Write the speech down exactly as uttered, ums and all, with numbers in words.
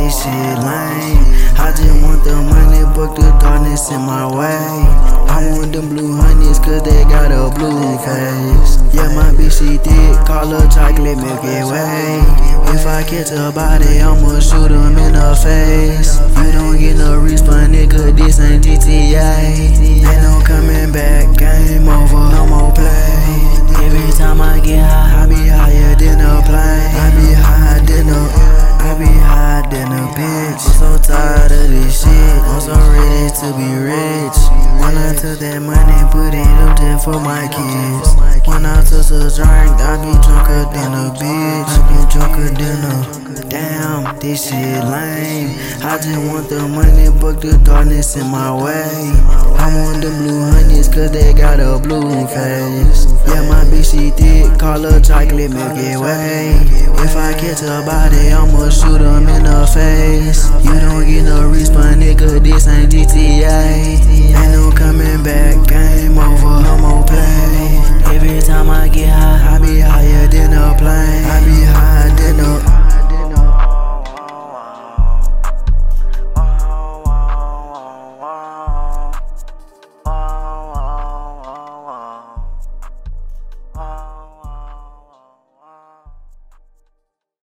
this shit lame. I just want the money, book the darkness in my way. I want them blue honeys, cause they got a blue face. Yeah, my bitch, she thick, call her chocolate Milky Way. If I catch a body, I'ma shoot him in the face. You don't get no response, nigga, this ain't G T A. Ain't no coming back, game over, no more play. Every time I get high, I be higher than a plane. I be higher than a, I be higher than a bitch. I'm so tired of this shit, I'm so ready to be rich. When I took that money, put it up there for my kids. When I took a drink, I be drunker than a bitch. I be drunker than a, damn, this shit lame. I just want the money, book the darkness in my way. I want them blue honeys, cause they got a blue face. Yeah, my bitch, she thick, call her chocolate Milky Way. If I catch a body, I'ma shoot him in the face. You don't get no response, nigga, this ain't G T A. Ain't no coming back.